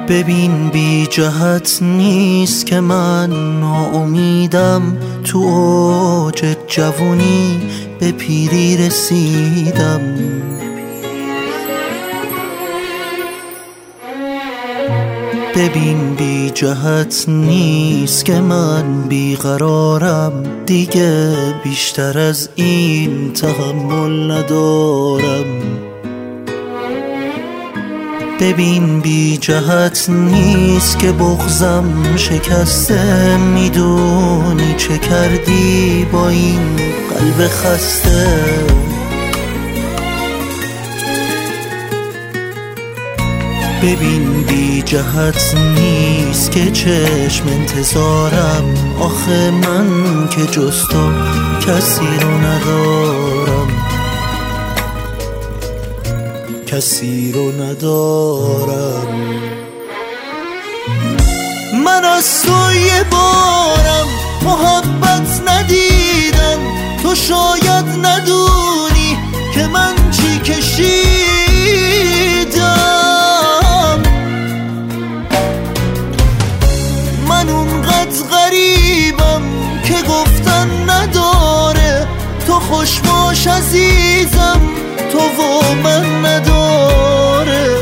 ببین بی جهت نیست که من ناامیدم، تو اوج جوونی به پیری رسیدم. ببین بی جهت نیست که من بیقرارم، دیگه بیشتر از این تحمل ندارم. ببین بی جهت نیست که بغضم شکسته، میدونی چه کردی با این قلب خسته. ببین بی جهت نیست که چشم انتظارم، آخه من که جز تو کسی رو ندارم، کسی رو ندارم. من از تو یه بارم محبت ندیدم، تو شاید ندونی که من چی کشیدم. من اونقدر غریبم که گفتن نداره، تو خوش باش عزیزم، تو و من نداره.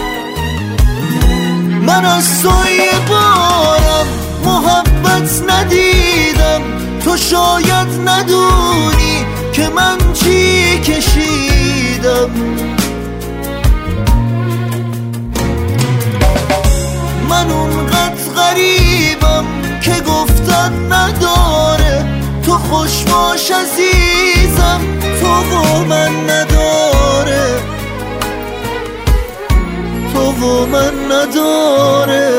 من از تو یه بارم محبت ندیدم، تو شاید ندونی که من چی کشیدم. من اونقدر غریبم که گفتن نداره، تو خوش باش عزیزم، تو و من نداره، تو و من نداره.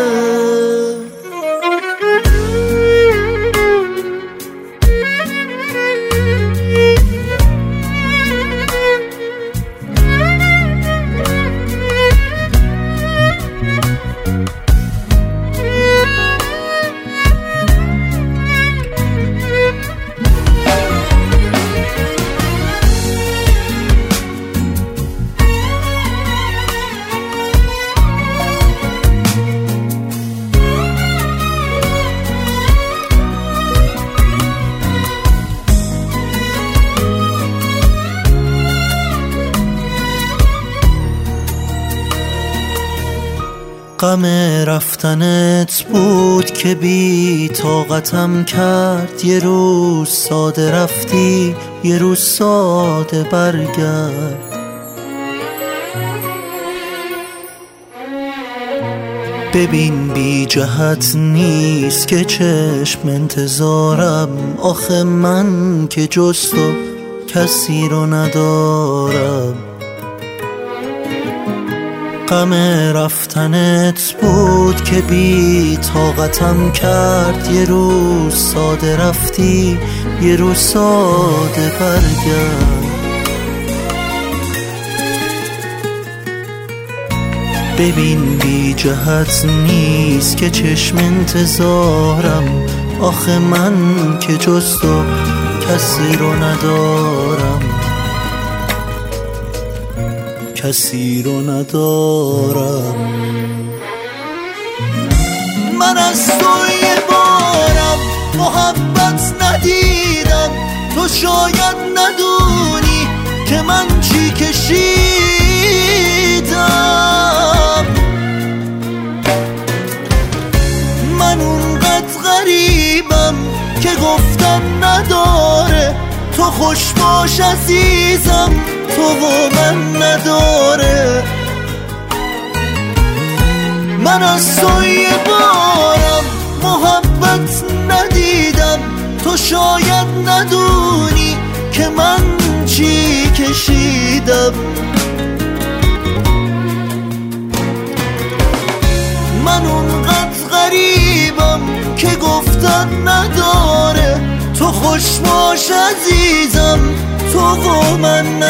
غم رفتنت بود که بی طاقتم کرد، یه روز ساده رفتی، یه روز ساده برگرد. ببین بی جهت نیست که چشم انتظارم، آخه من که جز تو کسی رو ندارم. غم رفتنت بود که بی طاقتم کرد، یه روز ساده رفتی، یه روز ساده برگرد. ببین بی جهت نیست که چشم انتظارم، آخه من که جز تو کسی رو ندارم، کسی رو ندارم. من از تو یه بارم محبت ندیدم، تو شاید ندونی که من چی کشیدم. من اونقدر غریبم که گفتن نداره، تو خوش باش عزیزم، تو و من نداره. من از تو یه بارم محبت ندیدم، تو شاید ندونی که من چی کشیدم. من اونقدر غریبم که گفتن نداره، تو خوش باش عزیزم، تو و من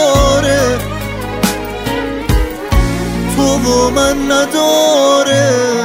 نداره، تو و من نداره.